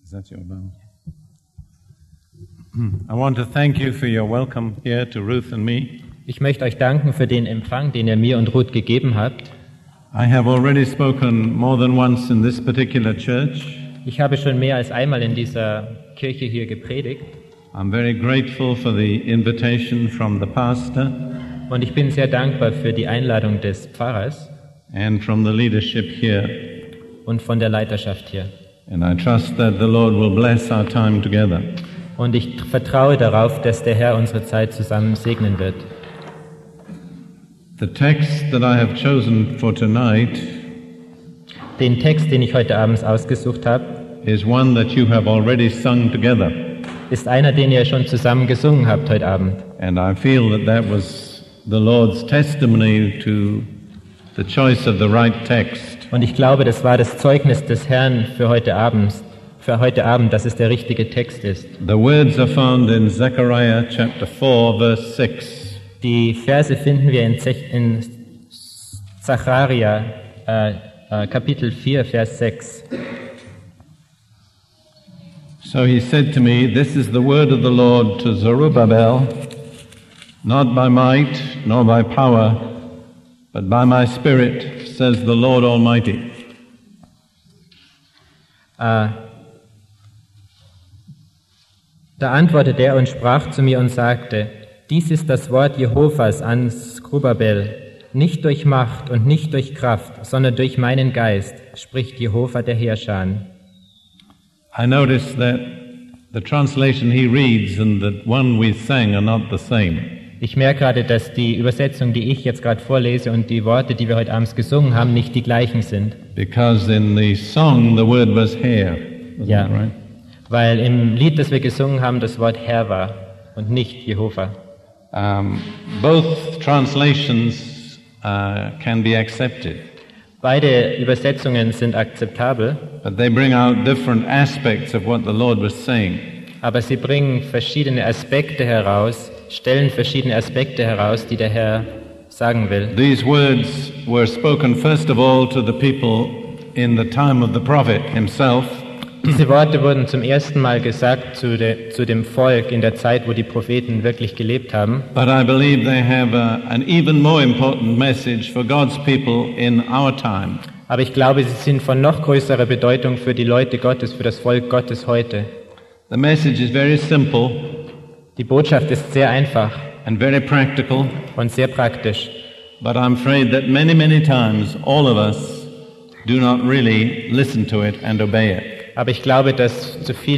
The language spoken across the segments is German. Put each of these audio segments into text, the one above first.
Is that your bow? I want to thank you for your welcome here to Ruth and me. Ich möchte euch danken für den Empfang, den ihr mir und Ruth gegeben habt. I have already spoken more than once in this particular church. Ich habe schon mehr als einmal in dieser Kirche hier gepredigt. I'm very grateful for the invitation from the pastor Und ich bin sehr dankbar für die Einladung des Pfarrers and from the leadership here. und von der Leiterschaft hier. And I trust that the Lord will bless our time together. Und ich vertraue darauf, dass der Herr unsere Zeit zusammen segnen wird. The text that I have chosen for tonight Den Text, den ich heute Abend ausgesucht habe, is one that you have already sung together. ist einer, den ihr schon zusammen gesungen habt heute Abend. And I feel that that was the Lord's testimony to the choice of the right text. Und ich glaube, das war das Zeugnis des Herrn für heute Abend, dass es der richtige Text ist. The words are found in Zechariah chapter 4, verse 6. Die Verse finden wir in Zacharia, Kapitel 4, Vers 6. So he said to me, "This is the word of the Lord to Zerubbabel, not by might nor by power, but by my spirit, says the Lord Almighty." Da antwortete er und sprach zu mir und sagte: Dies ist das Wort Jehovas an Zerubbabel, nicht durch Macht und nicht durch Kraft, sondern durch meinen Geist, spricht Jehova der Heerschar. I noticed that the translation he reads and the one we sang are not the same. Ich merke gerade, dass die Übersetzung, die ich jetzt gerade vorlese, und die Worte, die wir heute Abend gesungen haben, nicht die gleichen sind. Because in the song the word was Heer. Ja, Right? weil im Lied, das wir gesungen haben, das Wort Herr war und nicht Jehova. Both translations can be accepted, Beide Übersetzungen sind akzeptabel, but they bring out different aspects of what the Lord was saying. aber sie bringen verschiedene Aspekte heraus, stellen verschiedene Aspekte heraus, die der Herr sagen will. These words were spoken first of all to the people in the time of the prophet himself, Diese Worte wurden zum ersten Mal gesagt zu dem Volk in der Zeit, wo die Propheten wirklich gelebt haben. but I believe they have an even more important message for God's people in our time. Aber ich glaube, sie sind von noch größerer Bedeutung für die Leute Gottes, für das Volk Gottes heute. The message is very simple Die Botschaft ist sehr einfach and very practical, und sehr praktisch. but I'm afraid that many, many times all of us do not really listen to it and obey it. Aber ich glaube, dass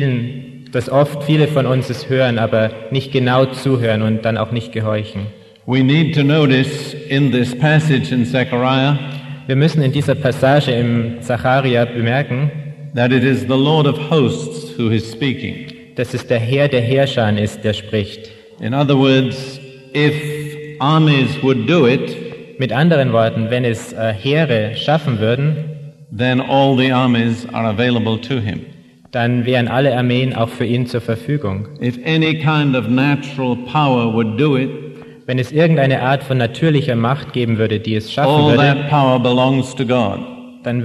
oft viele von uns es hören, aber nicht genau zuhören und dann auch nicht gehorchen. We need to notice in this passage in Zechariah Wir müssen in dieser Passage im Zacharia bemerken, that it is the Lord of hosts who is speaking. dass es der Herr der Heerschar ist, der spricht. In other words, if armies would do it, Mit anderen Worten, wenn es Heere schaffen würden, then all the armies are available to him. dann wären alle Armeen auch für ihn zur Verfügung. If any kind of natural power would do it, Wenn es irgendeine Art von natürlicher Macht geben würde, die es schaffen all würde, that power belongs to God. dann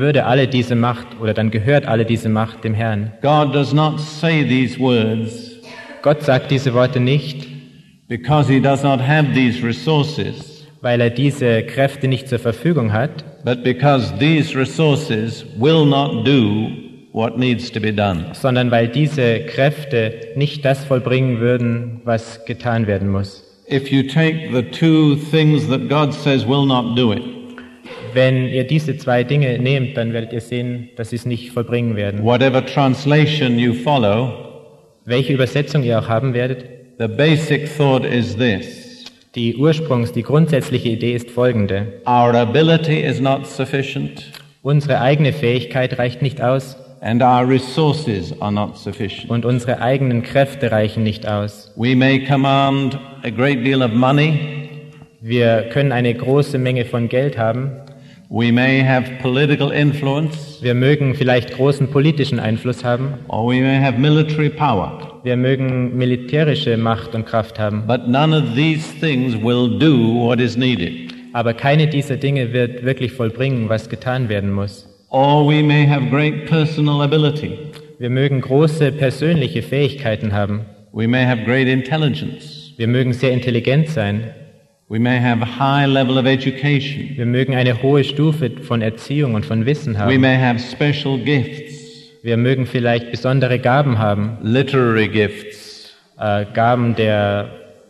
gehört alle diese Macht dem Herrn. God does not say these words Gott sagt diese Worte nicht, because he does not have these resources, weil er diese Kräfte nicht zur Verfügung hat, but because these resources will not do what needs to be done. sondern weil diese Kräfte nicht das vollbringen würden, was getan werden muss. If you take the two things that God says will not do it, Wenn ihr diese zwei Dinge nehmt, dann werdet ihr sehen, dass sie es nicht vollbringen werden. whatever translation you follow, Welche Übersetzung ihr auch haben werdet, the basic thought is this: die grundsätzliche Idee ist folgende. our ability is not sufficient, Unsere eigene Fähigkeit reicht nicht aus and our resources are not sufficient. und unsere eigenen Kräfte reichen nicht aus. We may command a great deal of money, Wir können eine große Menge von Geld haben, we may have political influence, wir mögen vielleicht großen politischen Einfluss haben, or we may have military power, wir mögen militärische Macht und Kraft haben, but none of these things will do what is needed. aber keine dieser Dinge wird wirklich vollbringen, was getan werden muss. Or we may have great personal ability, Wir mögen große persönliche Fähigkeiten haben. We may have great intelligence. Wir mögen sehr intelligent sein. We may have a high level of education. Wir mögen eine hohe Stufe von Erziehung und von Wissen We haben. may have special gifts, Wir mögen vielleicht besondere Gaben haben. literary gifts, Gaben der,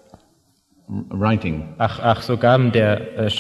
writing, so Gaben der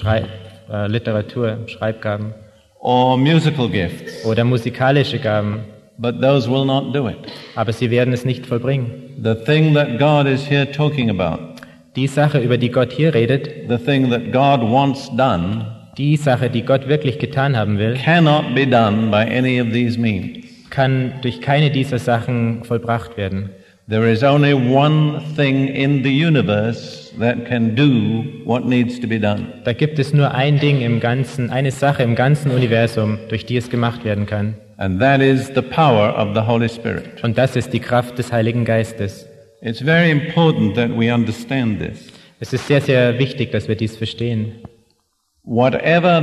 Literatur, Schreibgaben. or musical gifts. Oder musikalische Gaben. But those will not do it. Aber sie werden es nicht vollbringen. The thing that God is here talking about, Die Sache, über die Gott hier redet, the thing that God wants done, die Sache, die Gott wirklich getan haben will, cannot be done by any of these means. kann durch keine dieser Sachen vollbracht werden. There is only one thing in the universe that can do what needs to be done. Da gibt es nur ein Ding im Ganzen, eine Sache im ganzen Universum, durch die es gemacht werden kann. And that is the power of the Holy Spirit. Und das ist die Kraft des Heiligen Geistes. It's very important that we understand this. Es ist sehr, sehr wichtig, dass wir dies verstehen. Whatever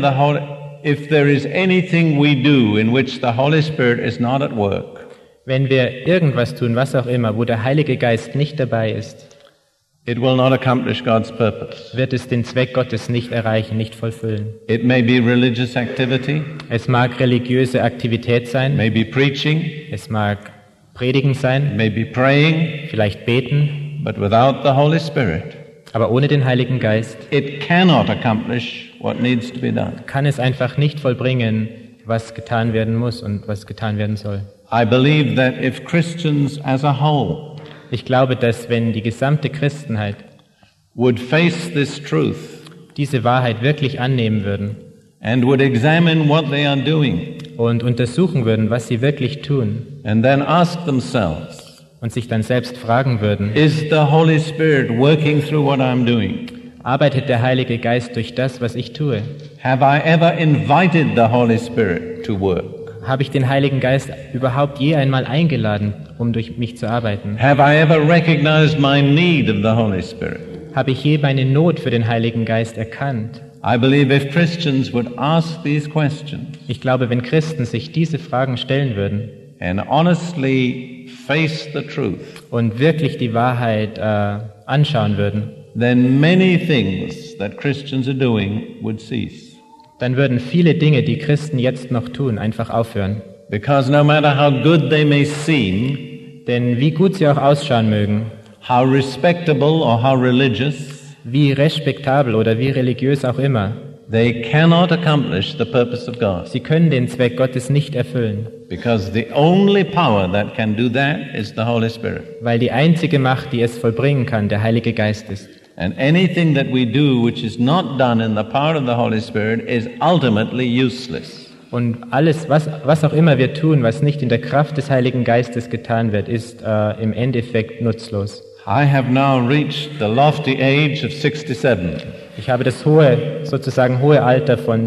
if there is anything we do in which the Holy Spirit is not at work, Wenn wir irgendwas tun, was auch immer, wo der Heilige Geist nicht dabei ist, it will not accomplish God's purpose. wird es den Zweck Gottes nicht erreichen, nicht vollfüllen. It may be religious activity, Es mag religiöse Aktivität sein, maybe preaching, es mag Predigen sein, maybe praying, vielleicht beten, but without the Holy Spirit, aber ohne den Heiligen Geist it cannot accomplish what needs to be done. kann es einfach nicht vollbringen, was getan werden muss und was getan werden soll. I believe that if Christians as a whole Ich glaube, dass wenn die gesamte Christenheit would face this truth diese Wahrheit wirklich annehmen würden and would examine what they are doing und untersuchen würden, was sie wirklich tun and then ask themselves, und sich dann selbst fragen würden, is the Holy Spirit working through what I'm doing? arbeitet der Heilige Geist durch das, was ich tue? Have I ever invited the Holy Spirit to work? Habe ich den Heiligen Geist überhaupt je einmal eingeladen, um durch mich zu arbeiten? Have I ever recognized my need of the Holy Spirit? Habe ich je meine Not für den Heiligen Geist erkannt? I believe if Christians would ask these questions Ich glaube, wenn Christen sich diese Fragen stellen würden and honestly face the truth, und wirklich die Wahrheit anschauen würden, then many things that Christians are doing would cease. dann würden viele Dinge, die Christen jetzt noch tun, einfach aufhören. Because no matter how good they may seem, Denn wie gut sie auch ausschauen mögen, how respectable or how religious, wie respektabel oder wie religiös auch immer, they cannot accomplish the purpose of God. sie können den Zweck Gottes nicht erfüllen, Because the only power that can do that is the Holy Spirit. weil die einzige Macht, die es vollbringen kann, der Heilige Geist ist. And anything that we do which is not done in the power of the Holy Spirit is ultimately useless. Und alles, was auch immer wir tun, was nicht in der Kraft des Heiligen Geistes getan wird, ist im Endeffekt nutzlos. I have now reached the lofty age of 67. Ich habe das sozusagen hohe Alter von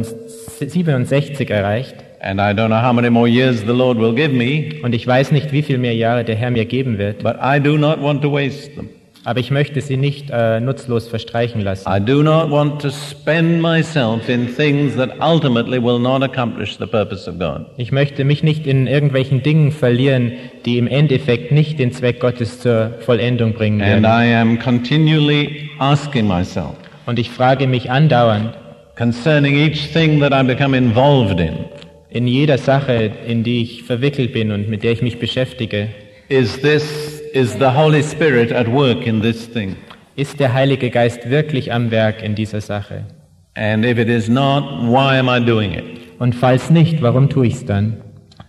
67 erreicht And I don't know how many more years the Lord will give me, und ich weiß nicht, wie viel mehr Jahre der Herr mir geben wird, but I do not want to waste them. aber ich möchte sie nicht nutzlos verstreichen lassen. I do not want to spend myself in things that ultimately will not accomplish the purpose of God. Ich möchte mich nicht in irgendwelchen Dingen verlieren, die im Endeffekt nicht den Zweck Gottes zur Vollendung bringen And werden. I am continually asking myself Und ich frage mich andauernd, concerning each thing that I become involved in jeder Sache, in die ich verwickelt bin und mit der ich mich beschäftige, is the Holy Spirit at work in this thing? ist der Heilige Geist wirklich am Werk in dieser Sache? And if it is not, why am I doing it? Und falls nicht, warum tue ich es dann?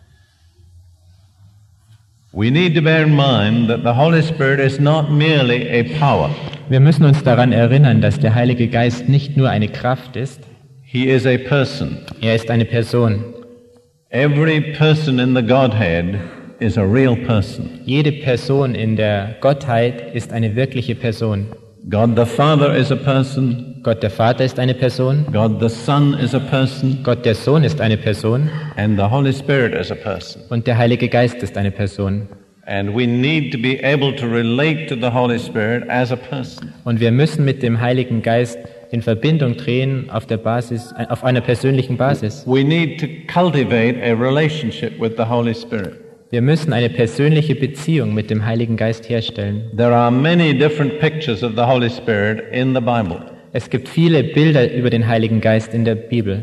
We need to bear in mind that the Holy Spirit is not merely a power. Wir müssen uns daran erinnern, dass der Heilige Geist nicht nur eine Kraft ist, He is a person. er ist eine Person. Every person in the Godhead is a real person. Jede Person in der Gottheit ist eine wirkliche Person. God the Father is a person. Gott der Vater ist eine Person, God the Son is a person. Gott der Sohn ist eine Person And the Holy Spirit is a person. und der Heilige Geist ist eine Person. And we need to be able to relate to the Holy Spirit as a person. Und wir müssen mit dem Heiligen Geist in Verbindung treten auf einer persönlichen Basis. We need to cultivate a relationship with the Holy Spirit. Wir müssen eine persönliche Beziehung mit dem Heiligen Geist herstellen. There are many different pictures of the Holy Spirit in the Bible. Es gibt viele Bilder über den Heiligen Geist in der Bibel.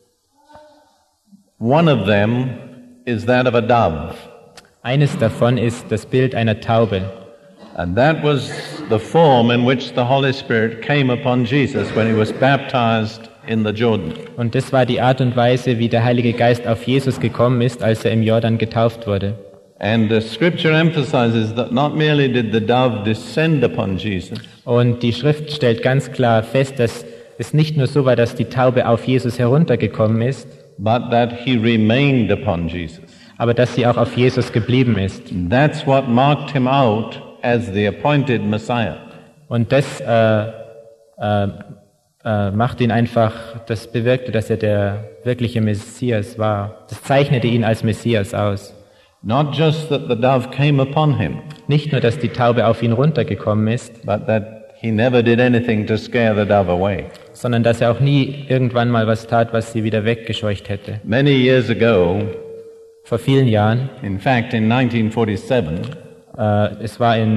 One of them is that of a dove. Eines davon ist das Bild einer Taube. And that was the form in which the Holy Spirit came upon Jesus when he was baptized in the Jordan. Und das war die Art und Weise, wie der Heilige Geist auf Jesus gekommen ist, als er im Jordan getauft wurde. And the scripture emphasizes that not merely did the dove descend upon Jesus, Und die Schrift stellt ganz klar fest, dass es nicht nur so war, dass die Taube auf Jesus heruntergekommen ist, but that he remained upon Jesus. aber dass sie auch auf Jesus geblieben ist. That's what marked him out as the appointed Messiah. Und das macht ihn einfach, das bewirkte, dass er der wirkliche Messias war. Das zeichnete ihn als Messias aus. Not just that the dove came upon him, Nicht nur, dass die Taube auf ihn runtergekommen ist, but that he never did anything to scare the dove away. sondern dass er auch nie irgendwann mal was tat, was sie wieder weggescheucht hätte. Many years ago, Vor vielen Jahren, in fact in 1947, es war in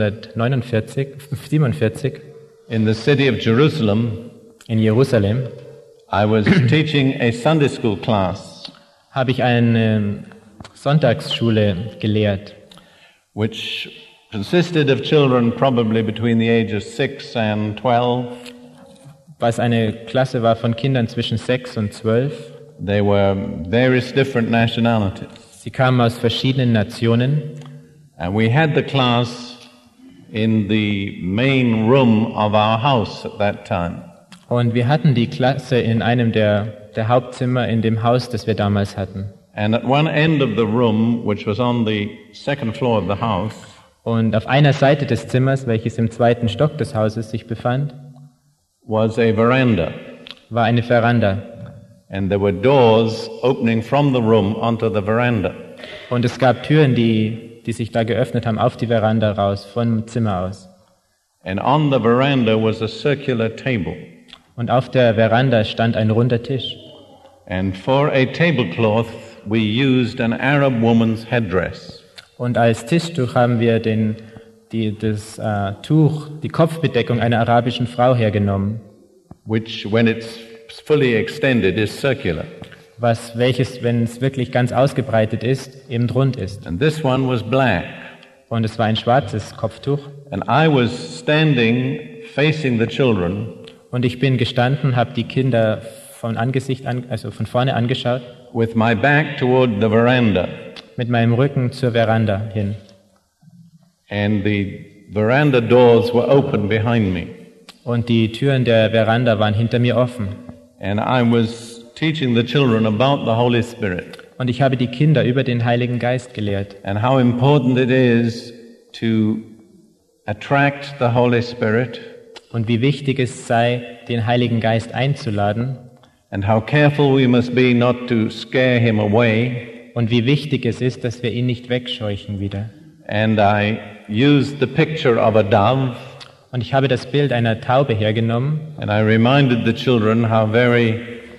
1947, in the city of Jerusalem, in Jerusalem, I was teaching a Sunday school class, habe ich eine Sonntagsschule gelehrt, which consisted of children probably between the age of 6 and 12. was eine Klasse war von Kindern zwischen 6 und 12. They were various different nationalities. Sie kamen aus verschiedenen Nationen. And we had the class in the main room of our house at that time. Und wir hatten die Klasse in einem der Hauptzimmer in dem Haus, das wir damals hatten. And at one end of the room, which was on the second floor of the house, Und auf einer Seite des Zimmers, welches im zweiten Stock des Hauses sich befand, was a veranda. war eine Veranda. And there were doors opening from the room onto the veranda. Und es gab Türen, die sich da geöffnet haben, auf die Veranda raus, vom Zimmer aus. And on the veranda was a circular table. Und auf der Veranda stand ein runder Tisch. And for a tablecloth, we used an Arab woman's headdress. Und als Tischtuch haben wir das Tuch, die Kopfbedeckung einer arabischen Frau hergenommen, Which, when it's fully extended, is circular. welches, wenn es wirklich ganz ausgebreitet ist, eben rund ist. And this one was black. Und es war ein schwarzes Kopftuch. And I was standing facing the children, Und ich bin gestanden, habe die Kinder von vorne angeschaut, with my back toward the veranda. mit meinem Rücken zur Veranda hin. And the veranda doors were open behind me. Und die Türen der Veranda waren hinter mir offen. And I was teaching the children about the Holy Spirit Und ich habe die Kinder über den Heiligen Geist gelehrt. and how important it is to attract the Holy Spirit Und wie wichtig es sei, den Heiligen Geist einzuladen. and how careful we must be not to scare him away. Und wie wichtig es ist, dass wir ihn nicht wegscheuchen wieder. And I used the picture of a dove, Und ich habe das Bild einer Taube hergenommen and I reminded the children how very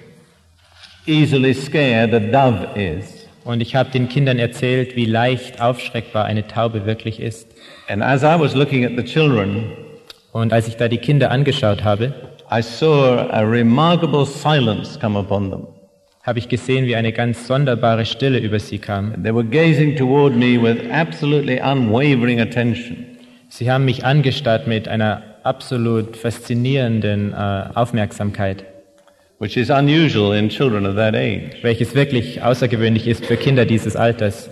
easily scared a dove is. und ich habe den Kindern erzählt, wie leicht aufschreckbar eine Taube wirklich ist. And as I was looking at the children, Und als ich da die Kinder angeschaut habe, I saw a remarkable silence come upon them. habe ich gesehen, wie eine ganz sonderbare Stille über sie kam. They were gazing toward me with absolutely unwavering attention. Sie haben mich angestarrt mit einer absolut faszinierenden Aufmerksamkeit, Which is unusual in children of that age. welches wirklich außergewöhnlich ist für Kinder dieses Alters.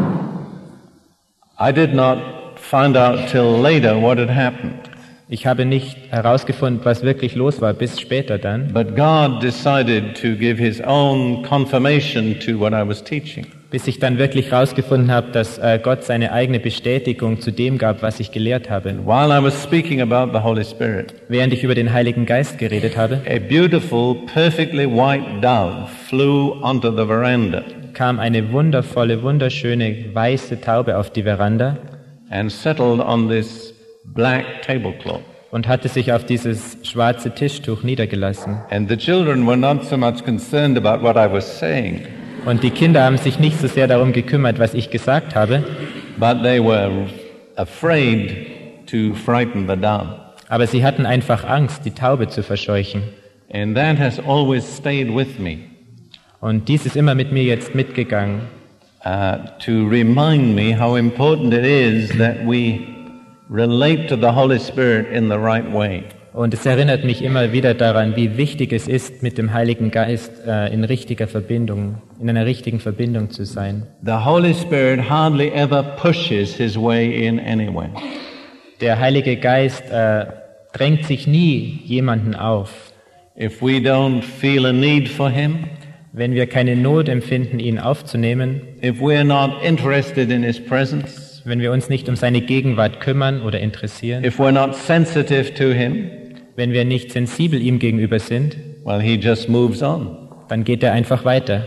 I did not find out till later what had happened, Ich habe nicht herausgefunden, was wirklich los war, bis später dann, but God decided to give his own confirmation to what I was teaching. bis ich dann wirklich herausgefunden habe, dass Gott seine eigene Bestätigung zu dem gab, was ich gelehrt habe. While I was speaking about the Holy Spirit, Während ich über den Heiligen Geist geredet habe, a beautiful, perfectly white dove flew onto the veranda kam eine wundervolle, wunderschöne weiße Taube auf die Veranda and settled on this black tablecloth. und hatte sich auf dieses schwarze Tischtuch niedergelassen. And the children were not so much concerned about what I was saying, Und die Kinder haben sich nicht so sehr darum gekümmert, was ich gesagt habe, but they were afraid to frighten the dove. aber sie hatten einfach Angst, die Taube zu verscheuchen. And that has always stayed with me, Und dies ist immer mit mir jetzt mitgegangen, to remind me how important it is that we relate to the Holy Spirit in the right way. und es erinnert mich immer wieder daran, wie wichtig es ist, mit dem Heiligen Geist in einer richtigen Verbindung zu sein. The Holy Spirit hardly ever pushes his way in anyway. Der Heilige Geist drängt sich nie jemanden auf. If we don't feel a need for him, Wenn wir keine Not empfinden, ihn aufzunehmen, if we're not interested in his presence, wenn wir uns nicht um seine Gegenwart kümmern oder interessieren, if we're not sensitive to him, wenn wir nicht sensibel ihm gegenüber sind, well, he just moves on. dann geht er einfach weiter.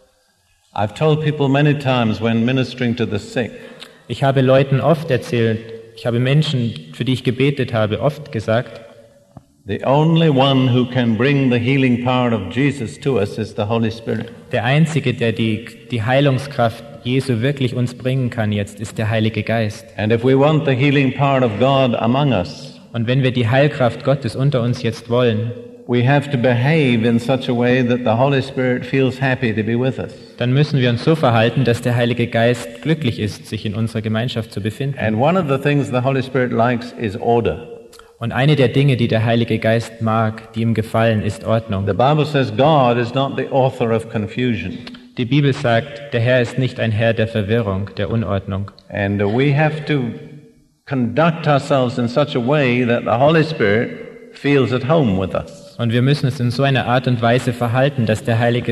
I've told people many times when ministering to the sick, Ich habe Leuten oft erzählt, ich habe Menschen, für die ich gebetet habe, oft gesagt, the only one who can bring the healing power of Jesus to us is the Holy Spirit. der Einzige, der die Heilungskraft Jesu wirklich uns bringen kann jetzt, ist der Heilige Geist. And if we want the healing power of God among us, Und wenn wir die Heilkraft Gottes unter uns jetzt wollen, we have to behave in such a way that the Holy Spirit feels happy to be with us. dann müssen wir uns so verhalten, dass der Heilige Geist glücklich ist, sich in unserer Gemeinschaft zu befinden. And one of the things the Holy Spirit likes is order. Und eine der Dinge, die der Heilige Geist mag, die ihm gefallen, ist Ordnung. The Bible says God is not the author of confusion. Die Bibel sagt, der Herr ist nicht ein Herr der Verwirrung, der Unordnung. And we have to conduct ourselves in such a way that the Holy Spirit feels at home with us. Und wir müssen es in so einer Art und Weise verhalten, dass der Heilige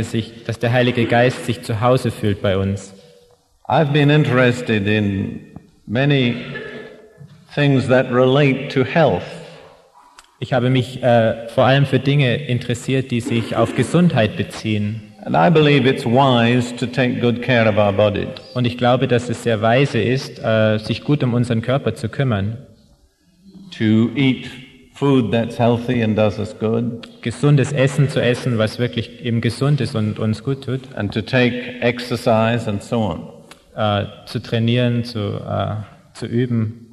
Geist sich zu Hause fühlt bei uns. I've been interested in many things that relate to health. Ich habe mich vor allem für Dinge interessiert, die sich auf Gesundheit beziehen. And I believe it's wise to take good care of our bodies. Und ich glaube, dass es sehr weise ist, sich gut um unseren Körper zu kümmern. To eat food that's healthy and does us good. Gesundes Essen zu essen, was wirklich eben gesund ist und uns gut tut. And to take exercise and so on. Zu trainieren, zu üben,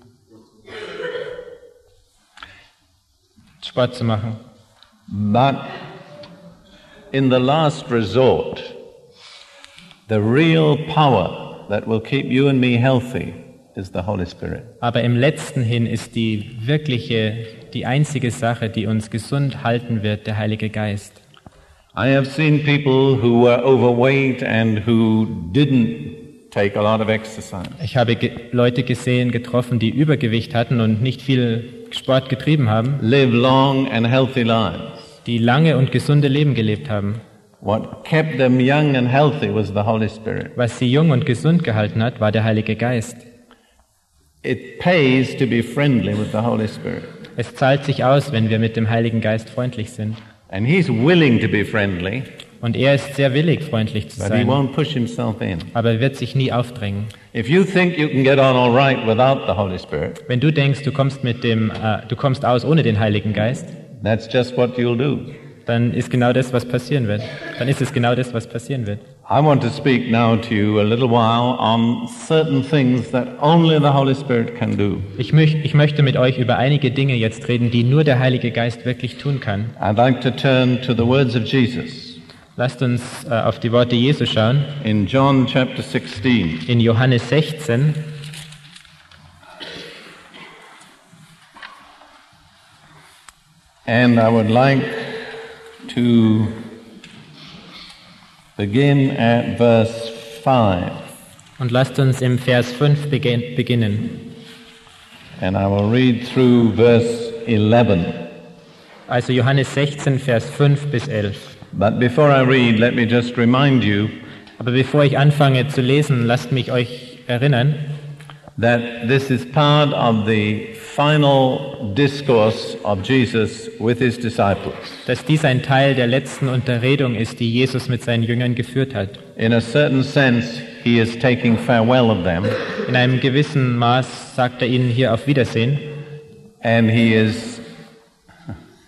Sport zu machen. But in the last resort, the real power that will keep you and me healthy is the Holy Spirit. Aber im letzten hin ist die einzige Sache, die uns gesund halten wird, der Heilige Geist. I have seen people who were overweight and who didn't take a lot of exercise. Ich habe Leute getroffen, die Übergewicht hatten und nicht viel Sport getrieben haben, Live long and healthy lives. die lange und gesunde Leben gelebt haben. What kept them young and healthy was the Holy Spirit. Was sie jung und gesund gehalten hat, war der Heilige Geist. It pays to be friendly with the Holy Spirit. Es zahlt sich aus, wenn wir mit dem Heiligen Geist freundlich sind. And He's willing to be friendly, Und er ist sehr willig, freundlich zu but He sein, won't push Himself in. aber er wird sich nie aufdrängen. If you think you can get on all right without the Holy Spirit, Wenn du denkst, du kommst aus ohne den Heiligen Geist, that's just what you'll do. dann ist genau das, was passieren wird. Dann ist es genau das, was passieren wird. I want to speak now to you a little while on certain things that only the Holy Spirit can do. Ich möchte mit euch über einige Dinge jetzt reden, die nur der Heilige Geist wirklich tun kann. I'd like to turn to the words of Jesus Lasst uns auf die Worte Jesu schauen. in John chapter 16. In Johannes 16. And I would like to begin at verse 5. Und lasst uns im Vers 5 beginnen. And I will read through verse 11. Also Johannes 16, Vers 5 bis 11. But before I read, let me just remind you Aber bevor ich anfange zu lesen, lasst mich euch erinnern, that this is part of the final discourse of Jesus with his disciples. dass dies ein Teil der letzten Unterredung ist, die Jesus mit seinen Jüngern geführt hat. In a certain sense, he is taking farewell of them, In einem gewissen Maß sagt er ihnen hier auf Wiedersehen and he is...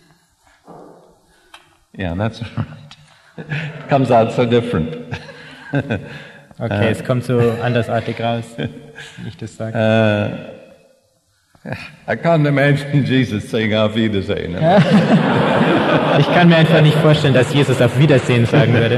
Yeah, that's right. It comes out so different. Okay, es kommt so andersartig raus, wenn ich das sage. I can't imagine Jesus saying Auf Wiedersehen. Ich kann mir einfach nicht vorstellen, dass Jesus auf Wiedersehen sagen würde.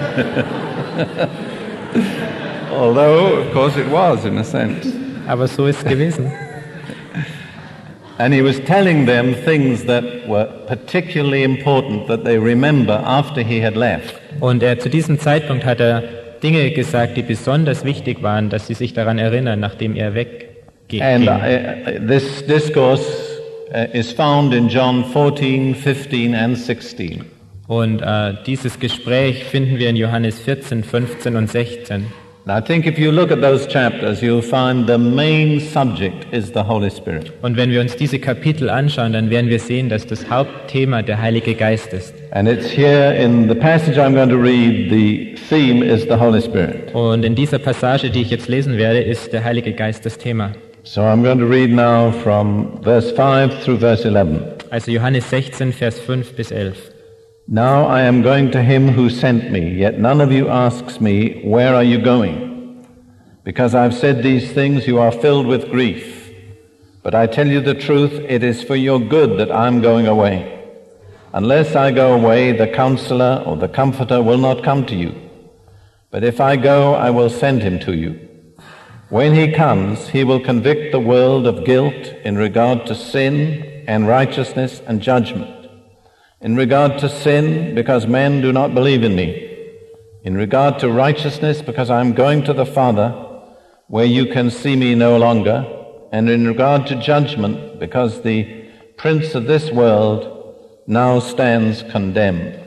Although, of course, it was in a sense. Aber so ist es gewesen. And he was telling them things that were particularly important that they remember after he had left. Und zu diesem Zeitpunkt hat er Dinge gesagt, die besonders wichtig waren, dass sie sich daran erinnern, nachdem er wegging. And this discourse is found in John 14, 15 and 16. Und dieses Gespräch finden wir in Johannes 14, 15 und 16. And I think if you look at those chapters, you'll find the main subject is the Holy Spirit. Und wenn wir uns diese Kapitel anschauen, dann werden wir sehen, dass das Hauptthema der Heilige Geist ist. And it's here in the passage I'm going to read, the theme is the Holy Spirit. Und in dieser Passage, die ich jetzt lesen werde, ist der Heilige Geist das Thema. So I'm going to read now from verse 5 through verse 11. Also Johannes 16, Vers 5 bis 11. Now I am going to him who sent me, yet none of you asks me, where are you going? Because I've said these things, you are filled with grief. But I tell you the truth, it is for your good that I'm going away. Unless I go away, the Counselor or the Comforter will not come to you. But if I go, I will send him to you. When he comes, he will convict the world of guilt in regard to sin and righteousness and judgment. In regard to sin, because men do not believe in me. In regard to righteousness, because I am going to the Father, where you can see me no longer. And in regard to judgment, because the prince of this world now stands condemned.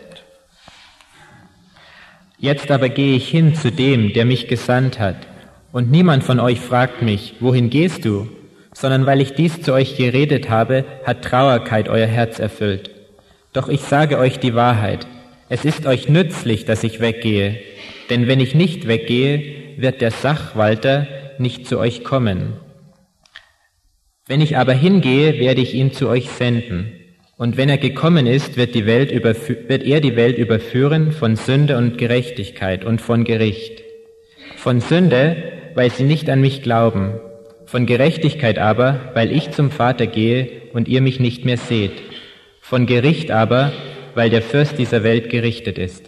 Jetzt aber gehe ich hin zu dem, der mich gesandt hat. Und niemand von euch fragt mich, wohin gehst du? Sondern weil ich dies zu euch geredet habe, hat Traurigkeit euer Herz erfüllt. Doch ich sage euch die Wahrheit. Es ist euch nützlich, dass ich weggehe. Denn wenn ich nicht weggehe, wird der Sachwalter nicht zu euch kommen. Wenn ich aber hingehe, werde ich ihn zu euch senden. Und wenn er gekommen ist, wird er die Welt überführen von Sünde und Gerechtigkeit und von Gericht. Von Sünde, weil sie nicht an mich glauben. Von Gerechtigkeit aber, weil ich zum Vater gehe und ihr mich nicht mehr seht. Von Gericht aber, weil der Fürst dieser Welt gerichtet ist.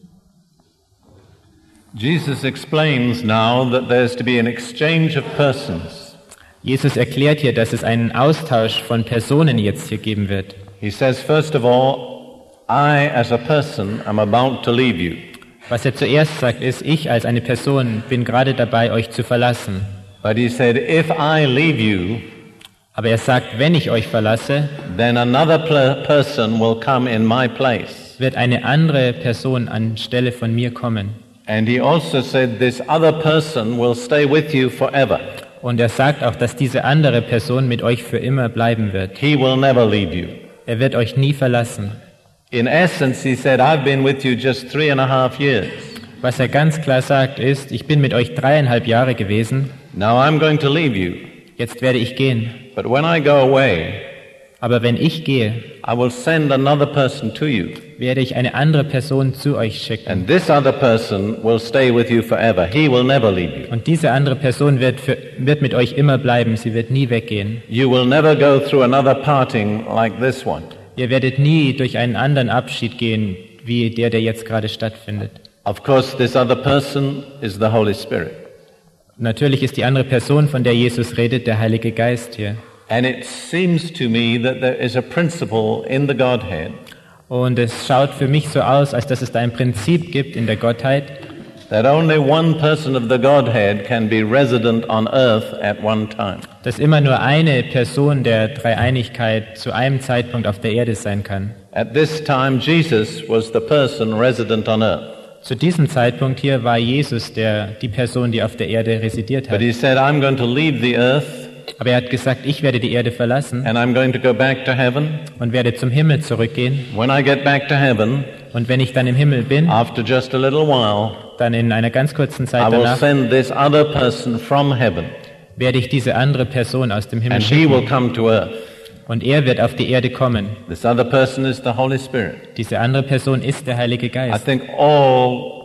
Jesus explains now that there's to be an exchange of persons. Jesus erklärt hier, dass es einen Austausch von Personen jetzt hier geben wird. He says, first of all, I as a person am about to leave you. Was er zuerst sagt, ist, ich als eine Person bin gerade dabei, euch zu verlassen. But he said, if I leave you, aber er sagt, wenn ich euch verlasse, then another person will come in my place. Wird eine andere Person anstelle von mir kommen. And he also said, this other person will stay with you forever. Und er sagt auch, dass diese andere Person mit euch für immer bleiben wird. He will never leave you. Er wird euch nie verlassen. In essence, he said, I've been with you just 3.5 years. Was er ganz klar sagt ist, ich bin mit euch 3,5 Jahre gewesen. Now I'm going to leave you. Jetzt werde ich gehen. But when I go away, aber wenn ich gehe, I will send another person to you. Werde ich eine andere Person zu euch schicken. And this other person will stay with you forever. He will never leave you. Und diese andere Person wird mit euch immer bleiben. Sie wird nie weggehen. You will never go through another parting like this one. Ihr werdet nie durch einen anderen Abschied gehen, wie der jetzt gerade stattfindet. Of course, this other person is the Holy Spirit. Natürlich ist die andere Person, von der Jesus redet, der Heilige Geist hier. And it seems to me that there is a principle in the Godhead. Und es schaut für mich so aus, als dass es da ein Prinzip gibt in der Gottheit, that only one person of the Godhead can be resident on earth at one time. Dass immer nur eine Person der Dreieinigkeit zu einem Zeitpunkt auf der Erde sein kann. At this time, Jesus was the person resident on earth. Zu diesem Zeitpunkt hier war Jesus die Person, die auf der Erde residiert hat. But he said, I'm going to leave the earth. Aber er hat gesagt, ich werde die Erde verlassen. And I'm going to go back to heaven. Und werde zum Himmel zurückgehen. When I get back to heaven, und wenn ich dann im Himmel bin, after just a little while, dann in einer ganz kurzen Zeit I will danach, send this other person from heaven. Werde ich diese andere Person aus dem Himmel and schicken. he will come to earth. Und er wird auf die Erde kommen. This other person is the Holy Spirit. Diese andere Person ist der Heilige I Geist. think all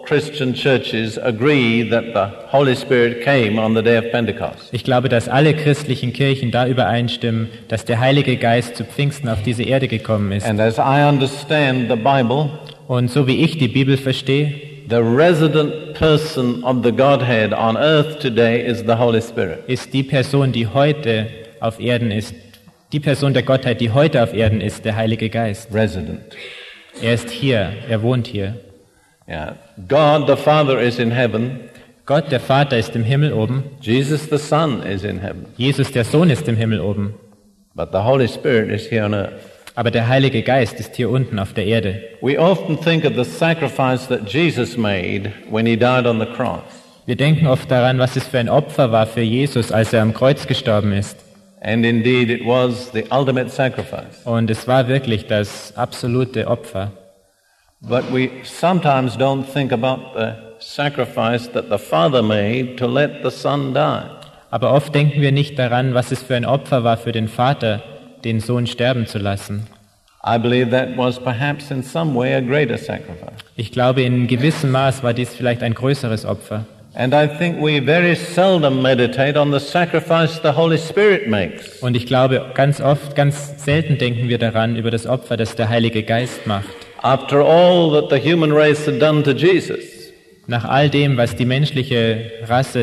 Christian churches agree that the Holy Spirit came on the day of Pentecost. Ich glaube, dass alle christlichen Kirchen da übereinstimmen, dass der Heilige Geist zu Pfingsten auf diese Erde gekommen ist. And as I understand the Bible, Und so wie ich die Bibel verstehe, the resident person of the Godhead on earth today is the Holy Spirit. ist die Person, die heute auf Erden ist, die Person der Gottheit, die heute auf Erden ist, der Heilige Geist. Resident. Er ist hier, er wohnt hier. Yeah. God the Father is in heaven. Gott, der Vater, ist im Himmel oben. Jesus the Son is in heaven. Jesus, der Sohn, ist im Himmel oben. But the Holy Spirit is here on earth. Aber der Heilige Geist ist hier unten auf der Erde. We often think of the sacrifice that Jesus made when he died on the cross. Wir denken oft daran, was es für ein Opfer war für Jesus, als er am Kreuz gestorben ist. And indeed it was the ultimate sacrifice. Und es war wirklich das absolute Opfer. But we sometimes don't think about the sacrifice that the Father made to let the Son die. Aber oft denken wir nicht daran, was es für ein Opfer war für den Vater, den Sohn sterben zu lassen. I believe that was perhaps in some way a greater sacrifice. Ich glaube, in gewissem Maß war dies vielleicht ein größeres Opfer. And I think we very seldom meditate on the sacrifice the Holy Spirit makes. Und ich glaube, ganz oft, ganz selten denken wir daran, über das Opfer, das der Heilige Geist macht. After all that the human race had done to Jesus, Nach all dem, was die menschliche Rasse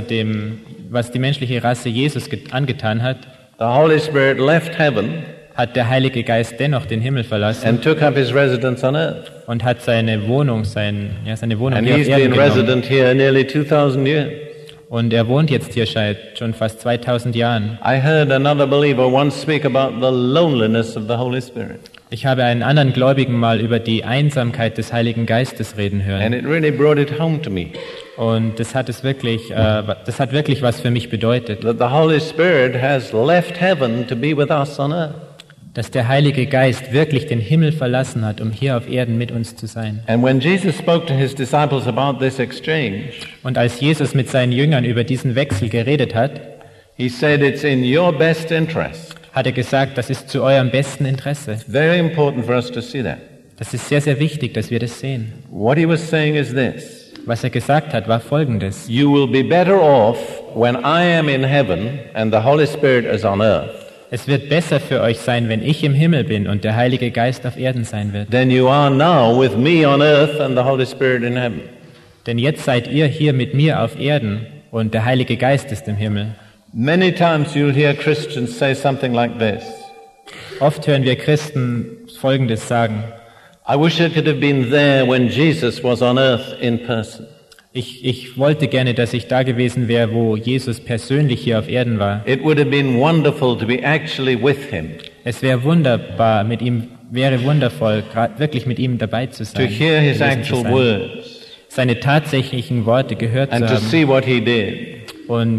Jesus angetan hat, the Holy Spirit left heaven hat der Heilige Geist dennoch den Himmel verlassen and took up his residence on earth. und hat seine Wohnung And hier auf he's Erden been genommen. resident here nearly 2000 years. Und er wohnt jetzt hier seit schon fast 2000 Jahren. I heard another believer once speak about the loneliness of the Holy Spirit. Ich habe einen anderen Gläubigen mal über die Einsamkeit des Heiligen Geistes reden And hören. it really brought it home to me Und das hat wirklich was für mich bedeutet, that the Holy Spirit has left heaven to be with us on earth. dass der Heilige Geist wirklich den Himmel verlassen hat, um hier auf Erden mit uns zu sein. And when Jesus spoke to his disciples about this exchange, Und als Jesus mit seinen Jüngern über diesen Wechsel geredet hat, he said it's in your best interest. hat er gesagt, das ist zu eurem besten Interesse. Very important for us to see that. Das ist sehr, sehr wichtig, dass wir das sehen. What he was saying is this: Was er gesagt hat, war Folgendes. you will be better off when I am in heaven and the Holy Spirit is on earth Es wird besser für euch sein, wenn ich im Himmel bin und der Heilige Geist auf Erden sein wird. than you are now with me on earth and the Holy Spirit in heaven. Denn jetzt seid ihr hier mit mir auf Erden und der Heilige Geist ist im Himmel. Many times you'll hear Christians say something like this: Oft hören wir Christen Folgendes sagen. I wish I could have been there when Jesus was on earth in person. Ich wollte gerne, dass ich da gewesen wäre, wo Jesus persönlich hier auf Erden war. It would have been wonderful to be actually with him, Es wäre wunderbar, wäre wundervoll, wirklich mit ihm dabei zu to sein. hear his gewesen zu actual sein. words, Seine tatsächlichen Worte gehört and zu to haben see what he did. und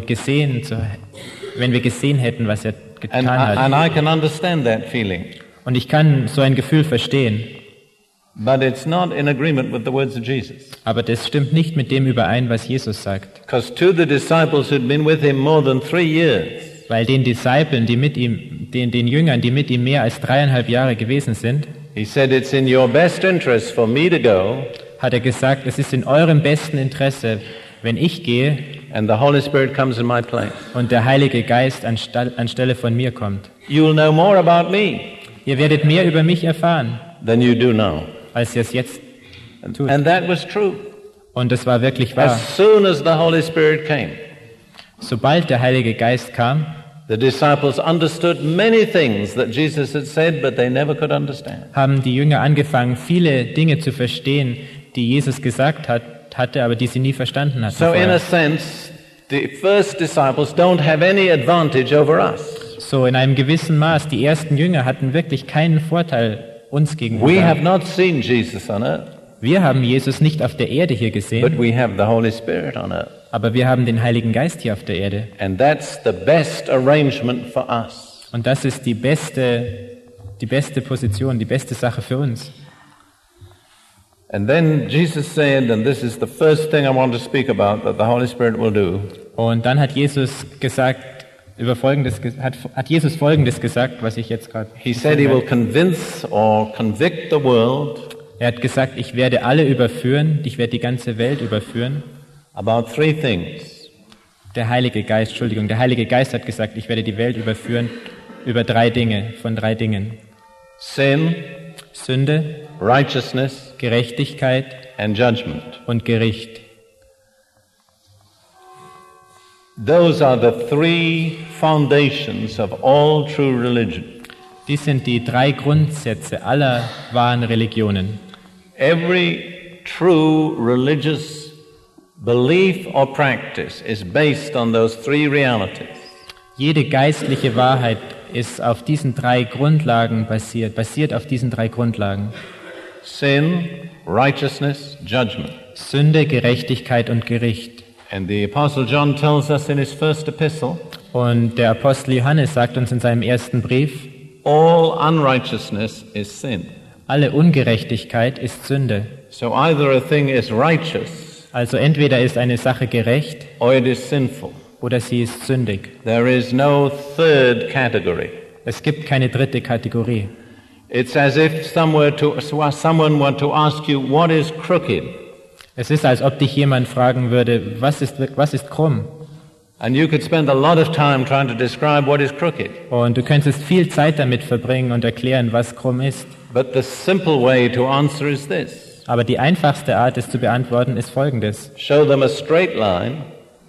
wenn wir gesehen hätten, was er getan hat. And I can understand that feeling. Und ich kann so ein Gefühl verstehen, But it's not in agreement with the words of Jesus. aber das stimmt nicht mit dem überein, was Jesus sagt. Because to the disciples who'd been with him more than 3 years, Weil den Disciplen, den Jüngern, die mit ihm mehr als 3,5 Jahre gewesen sind, he said, it's in your best interest for me to go hat er gesagt, es ist in eurem besten Interesse, wenn ich gehe and the Holy Spirit comes in my place. und der Heilige Geist anstelle von mir kommt. You'll know more about me Ihr werdet mehr über mich erfahren, than you do now. als ihr es jetzt tut. And that was true. Und es war wirklich wahr. As soon as the Holy Spirit came, Sobald der Heilige Geist kam, the disciples understood many things that Jesus had said, but they never could understand. haben die Jünger angefangen, viele Dinge zu verstehen, die Jesus gesagt hatte, aber die sie nie verstanden hatten. So in vorher. a sense, the first disciples don't have any advantage over us. So in einem gewissen Maß, die ersten Jünger hatten wirklich keinen Vorteil uns We gegenüber. have not seen Jesus on earth, Wir haben Jesus nicht auf der Erde hier but gesehen, we have the Holy Spirit on earth. aber wir haben den Heiligen Geist hier auf der Erde. And that's the best arrangement for us. Und das ist die beste Position, die beste Sache für uns. And then Jesus said, and this is the first thing I want to speak about that the Holy Spirit will do. Und dann hat Jesus Folgendes gesagt, was ich jetzt gerade... He said he will convince or convict the world Er hat gesagt, ich werde alle überführen, ich werde die ganze Welt überführen. about three things. Der Heilige Geist hat gesagt, ich werde die Welt überführen über drei Dinge, von drei Dingen. Sin, Sünde, righteousness, Gerechtigkeit and judgment. und Gericht. Those are the three foundations of all true religion. Dies sind die drei Grundsätze aller wahren Religionen. Every true religious belief or practice is based on those three realities. Jede geistliche Wahrheit ist auf diesen drei Grundlagen basiert auf diesen drei Grundlagen. Sin, righteousness, judgment. Sünde, Gerechtigkeit und Gericht. And the Apostle John tells us in his first epistle, Und der Apostel Johannes sagt uns in seinem ersten Brief, all unrighteousness is sin. alle Ungerechtigkeit ist Sünde. So either a thing is righteous Also entweder ist eine Sache gerecht or it is sinful. oder sie ist sündig. There is no third category. Es gibt keine dritte Kategorie. It's as if someone were to ask you, what is crooked? Es ist, als ob dich jemand fragen würde, was ist krumm? And you could spend a lot of time trying to describe what is crooked. Und du könntest viel Zeit damit verbringen und erklären, was krumm ist. But the simple way to answer is this. Aber die einfachste Art, es zu beantworten, ist folgendes. Show them a straight line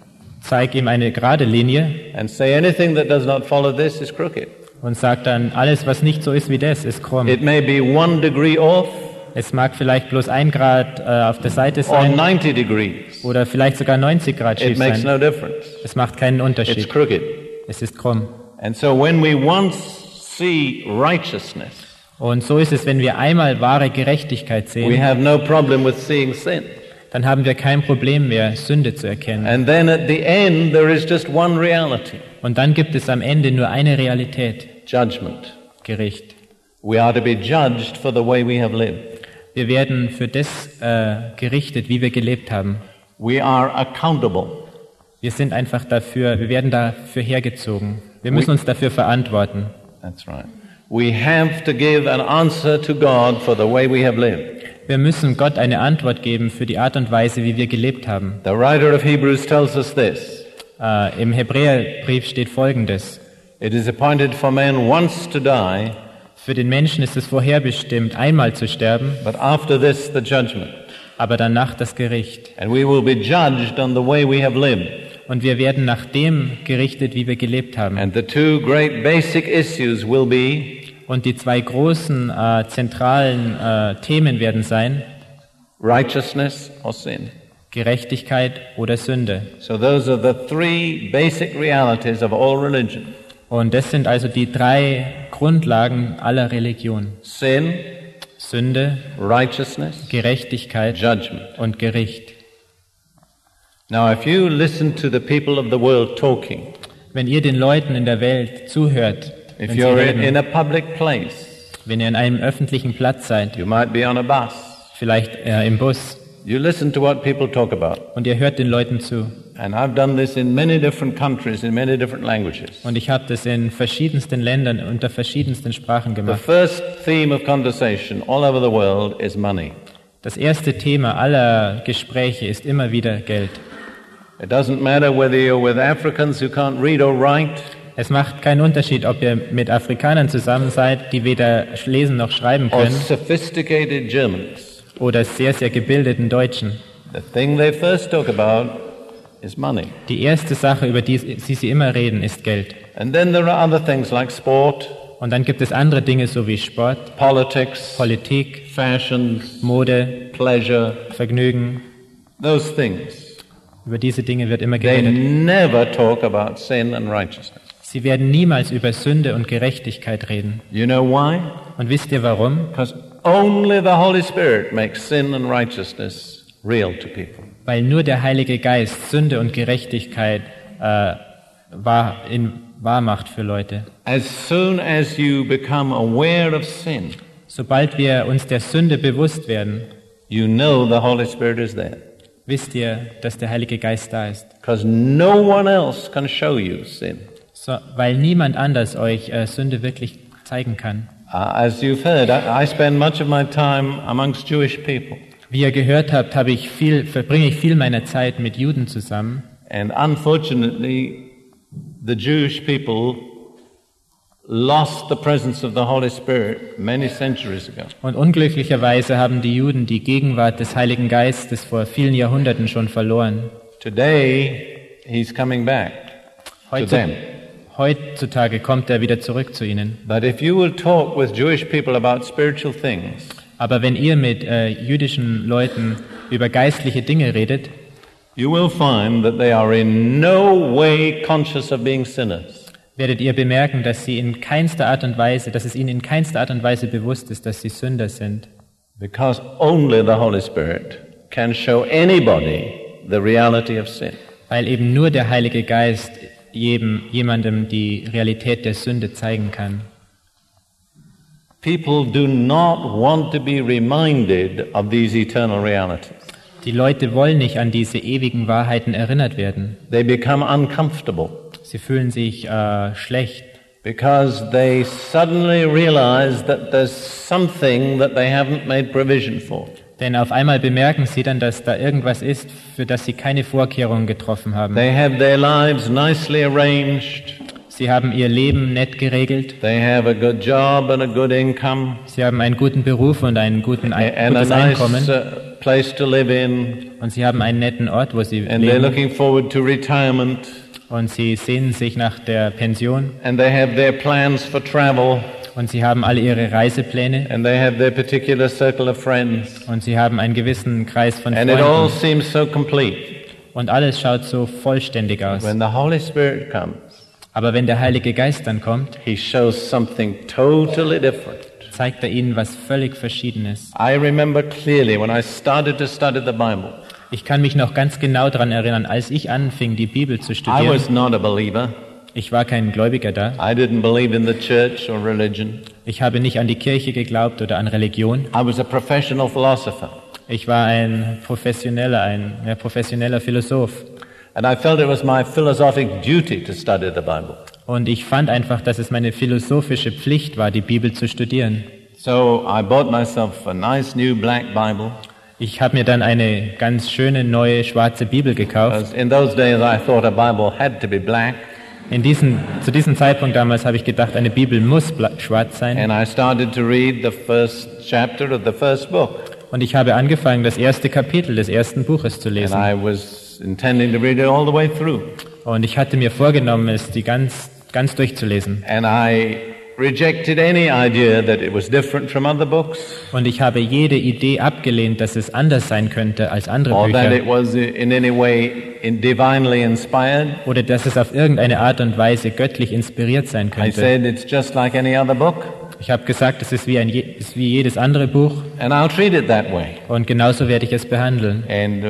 Zeig ihm eine gerade Linie and say anything that does not follow this is crooked. und sag dann, alles, was nicht so ist wie das, ist krumm. It may be 1 degree off Es mag vielleicht bloß 1 Grad auf der Seite or sein 90 degrees. oder vielleicht sogar 90 Grad schief It makes sein. no difference. Es macht keinen It's Unterschied. crooked. Es ist krumm. And so when we once see righteousness, Und so ist es, wenn wir einmal wahre Gerechtigkeit we sehen, have no problem with seeing sin. dann haben wir kein Problem mehr, Sünde zu erkennen. And then at the end, there is just one reality, Und dann gibt es am Ende nur eine Realität, judgment. Gericht. We are to be judged for the way we have lived. Wir werden für das gerichtet, wie wir gelebt haben. We are accountable. Wir sind einfach dafür, wir werden dafür hergezogen. Wir müssen uns dafür verantworten. That's right. We have to give an answer to God for the way we have lived. Wir müssen Gott eine Antwort geben für die Art und Weise, wie wir gelebt haben. The writer of Hebrews tells us this. Im Hebräerbrief steht Folgendes. It is appointed for man once to die, Für den Menschen ist es vorherbestimmt, einmal zu sterben, but after this the judgment. aber danach das Gericht. And we will be judged on the way we have lived. Und wir werden nach dem gerichtet, wie wir gelebt haben. And the two great basic issues will be Und die zwei großen zentralen Themen werden sein, righteousness or sin. Gerechtigkeit oder Sünde. So those are the three basic realities of all religion. Und das sind also die drei Grundlagen aller Religion. Sin, Sünde, righteousness, Gerechtigkeit judgment. und Gericht. Now if you listen to the people of the world talking, Wenn ihr den Leuten in der Welt zuhört, if wenn, sie you're reden, in a public place, wenn ihr in einem öffentlichen Platz seid, you might be on a bus, vielleicht im Bus, you listen to what people talk about. und ihr hört den Leuten zu. And I've done this in many different countries, in many different languages. Und ich habe das in verschiedensten Ländern unter verschiedensten Sprachen The gemacht. first theme of conversation all over the world is money. Das erste Thema aller Gespräche ist immer wieder Geld. It doesn't matter whether you're with Africans who can't read or write, Es macht keinen Unterschied, ob ihr mit Afrikanern zusammen seid, die weder lesen noch schreiben or können, sophisticated Germans. oder sehr, sehr gebildeten Deutschen. The thing they first talk about is money. Die erste Sache, über die sie immer reden, ist Geld. And then there are other things like sport, Und dann gibt es andere Dinge, so wie Sport, politics, Politik, fashions, Mode, pleasure, Vergnügen. those things. Über diese Dinge wird immer They geredet. never talk about sin and righteousness. Sie werden niemals über Sünde und Gerechtigkeit reden. You know why? Und wisst ihr warum? Because only the Holy Spirit makes sin and righteousness real to people. Weil nur der Heilige Geist Sünde und Gerechtigkeit wahr macht für Leute. As soon as you become aware of sin, Sobald wir uns der Sünde bewusst werden, you know the Holy Spirit is there. wisst ihr, dass der Heilige Geist da ist. Because no one else can show you sin. So, weil niemand anders euch Sünde wirklich zeigen kann. As you've heard, I spend much of my time amongst Jewish people. Wie ihr gehört habt, verbringe ich viel meiner Zeit mit Juden zusammen. And unfortunately, the Jewish people lost the presence of the Holy Spirit many centuries ago. Und unglücklicherweise haben die Juden die Gegenwart des Heiligen Geistes vor vielen Jahrhunderten schon verloren. Today, he's coming back to them. Heutzutage kommt er wieder zurück zu ihnen. But if you will talk with Jewish people about spiritual things, Aber wenn ihr mit jüdischen Leuten über geistliche Dinge redet, you will find that they are in no way conscious of being sinners. werdet ihr bemerken, dass es ihnen in keinster Art und Weise bewusst ist, dass sie Sünder sind. Because only the Holy Spirit can show anybody the reality of sin. Weil eben nur der Heilige Geist jemandem die Realität der Sünde zeigen kann. People do not want to be reminded of these eternal realities. Die Leute wollen nicht an diese ewigen Wahrheiten erinnert werden. They become uncomfortable Sie fühlen sich schlecht, because they suddenly realize that there's something that they haven't made provision for. denn auf einmal bemerken sie dann, dass da irgendwas ist, für das sie keine Vorkehrungen getroffen haben. They have their lives nicely arranged. Sie haben ihr Leben nett geregelt. They have a good job and a good income Sie haben einen guten Beruf und ein and a gutes Einkommen. nice place to live in. Und sie haben einen netten Ort, wo sie And they're leben. looking forward to retirement. Und sie sehnen sich nach der Pension. And they have their plans for travel. Und sie haben alle ihre Reisepläne. And they have their particular circle of friends. Und sie haben einen gewissen Kreis von And it all Freunden. seems so complete. Und alles schaut so vollständig aus. When the Holy Spirit comes, Aber wenn der Heilige Geist dann kommt, He shows something totally different. zeigt er ihnen was völlig Verschiedenes. I remember clearly when I started to study the Bible, Ich kann mich noch ganz genau daran erinnern, als ich anfing, die Bibel zu I studieren. was not a believer. Ich war kein Gläubiger da. I didn't believe in the church or religion. Ich habe nicht an die Kirche geglaubt oder an Religion. I was a professional philosopher. Ich war ein professioneller Philosoph. And I felt it was my philosophic duty to study the Bible. Und ich fand einfach, dass es meine philosophische Pflicht war, die Bibel zu studieren. So I bought myself a nice new black Bible. Ich habe mir dann eine ganz schöne neue schwarze Bibel gekauft. Because in those days I thought a Bible had to be black. Zu diesem Zeitpunkt damals habe ich gedacht, eine Bibel muss schwarz sein. And I started to read the first chapter of the first book. Und ich habe angefangen, das erste Kapitel des ersten Buches zu And lesen. I was intending to read it all the way through. Und ich hatte mir vorgenommen, es die ganz durchzulesen. And I rejected any idea that it was different from other books Und ich habe jede Idee abgelehnt, dass es anders sein könnte als andere or that Bücher. it was in any way divinely inspired. Oder dass es auf irgendeine Art und Weise göttlich inspiriert sein I könnte. said it's just like any other book Ich habe gesagt, es ist wie jedes andere Buch and I'll treat it that way. und genauso werde ich es behandeln. And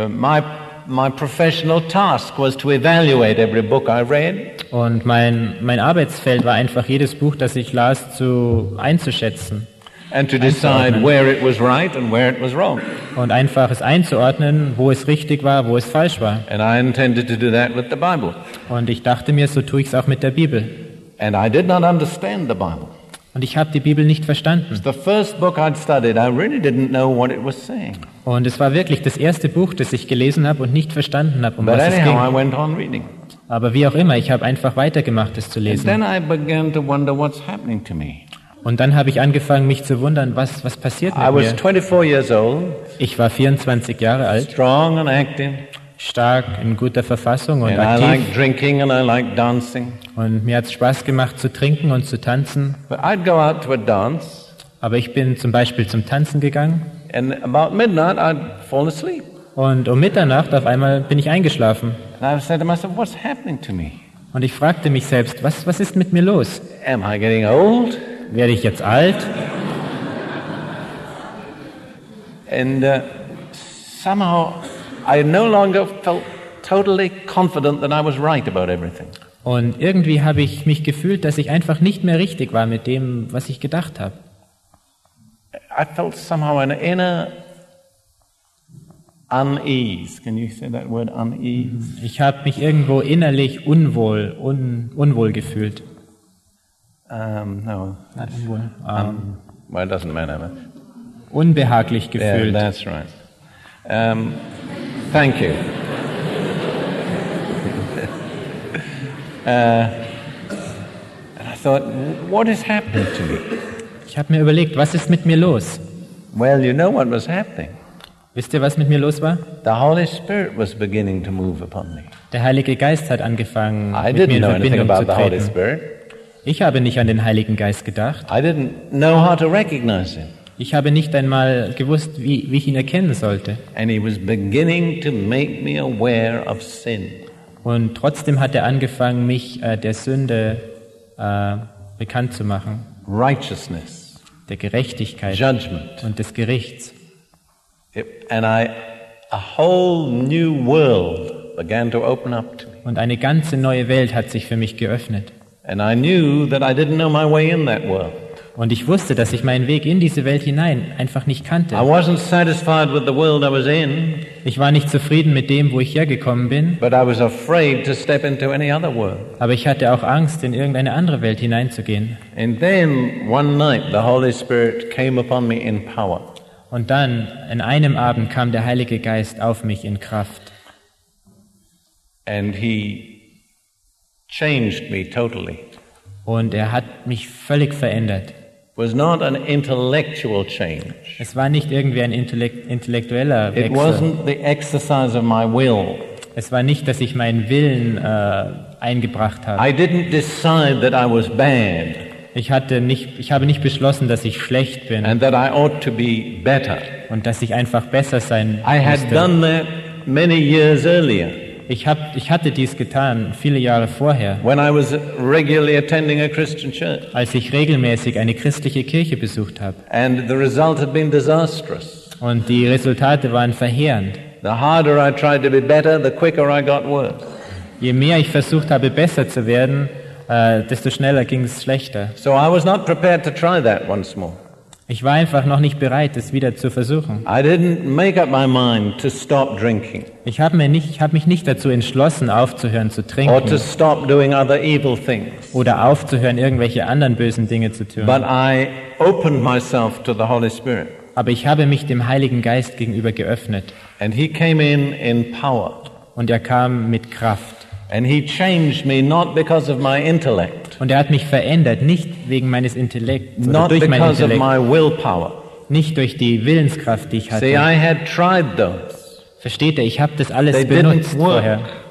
my professional task was to evaluate every book I read Und mein Arbeitsfeld war einfach, jedes Buch, das ich las, einzuschätzen and to decide where it was right and where it was wrong. und einfach es einzuordnen, wo es richtig war, wo es falsch war. And I intended to do that with the Bible. Und ich dachte mir, so tue ich es auch mit der Bibel. And I did not understand the Bible. Und ich habe die Bibel nicht verstanden. The first book I'd studied, I really didn't know what it was saying. Und es war wirklich das erste Buch, das ich gelesen habe und nicht verstanden habe, um But was es anyhow, I ging. went on reading. Aber wie auch immer, ich habe einfach weitergemacht, es zu And lesen. then I began to wonder what's happening to me. Und dann habe ich angefangen, mich zu wundern, was passiert I mit was mir. 24 years old, Ich war 24 Jahre alt, strong and active, stark, in guter Verfassung und and I aktiv. liked drinking and I liked dancing. Und mir hat es Spaß gemacht, zu trinken und zu tanzen. But I'd go out to a dance, Aber ich bin zum Beispiel zum Tanzen gegangen and about midnight I'd fall asleep. und um Mitternacht auf einmal bin ich eingeschlafen. And I said to myself, what's happening to me? Und ich fragte mich selbst, was ist mit mir los? Am I getting old? Werde ich jetzt alt? And somehow I no longer felt totally confident that I was right about everything. Und irgendwie habe ich mich gefühlt, dass ich einfach nicht mehr richtig war mit dem, was ich gedacht habe. I felt somehow an inner unease. Can you say that word, unease? Ich habe mich irgendwo innerlich unwohl gefühlt. No. Well, it doesn't matter. Unbehaglich Yeah, gefühlt. that's right. Thank you. And I thought, what has happened to me? Ich habe mir überlegt, was ist mit mir los? Well, you know what was happening. Wisst ihr, was mit mir los war? The Holy Spirit was beginning to move upon me. Der Heilige Geist hat angefangen, I mit mir didn't in know anything Verbindung about zu the Holy treten. Spirit. Ich habe nicht an den Heiligen Geist gedacht. I didn't know how to recognize him. Ich habe nicht einmal gewusst, wie ich ihn erkennen sollte. And he was beginning to make me aware of sin. Und trotzdem hat er angefangen, mich der Sünde bekannt zu machen, Righteousness, der Gerechtigkeit judgment. und des Gerichts. A whole new world began to open up to me. Und eine ganze neue Welt hat sich für mich geöffnet. And I knew that I didn't know my way in that world. Und ich wusste, dass ich meinen Weg in diese Welt hinein einfach nicht kannte. I wasn't satisfied with the world I was in, Ich war nicht zufrieden mit dem, wo ich hergekommen bin, but I was afraid to step into any other world. aber ich hatte auch Angst, in irgendeine andere Welt hineinzugehen. And then one night the Holy Spirit came upon me in power. Und dann, an einem Abend, kam der Heilige Geist auf mich in Kraft. And he changed me totally. Und er hat mich völlig verändert. It was not an intellectual change. Es war nicht irgendwie ein intellektueller It Wechsel. wasn't the exercise of my will. Es war nicht, dass ich meinen Willen eingebracht habe. I didn't decide that I was bad Ich habe nicht beschlossen, dass ich schlecht bin and that I ought to be better. und dass ich einfach besser sein I had musste. done that many years earlier Ich hatte dies getan, viele Jahre vorher, when I was regularly attending a Christian church. als ich regelmäßig eine christliche Kirche besucht habe. And the result had been disastrous. Und die Resultate waren verheerend. The harder I tried to be better, the quicker I got worse. Je mehr ich versucht habe, besser zu werden, desto schneller ging es schlechter. So I was not prepared to try that once more. Ich war einfach noch nicht bereit, es wieder zu versuchen. I didn't make up my mind to stop drinking Ich habe mich nicht dazu entschlossen, aufzuhören zu or to trinken stop doing other evil things. oder aufzuhören, irgendwelche anderen bösen Dinge zu tun. But I opened myself to the Holy Spirit. Aber ich habe mich dem Heiligen Geist gegenüber geöffnet. And he came in power. Und er kam mit Kraft. And he changed me not because of my intellect, Und er hat mich verändert, nicht wegen meines Intellekts oder not durch mein because of Intellekt, my willpower. nicht durch die Willenskraft, die ich See, hatte. I had tried those. Versteht ihr, ich habe das alles They benutzt didn't work. vorher.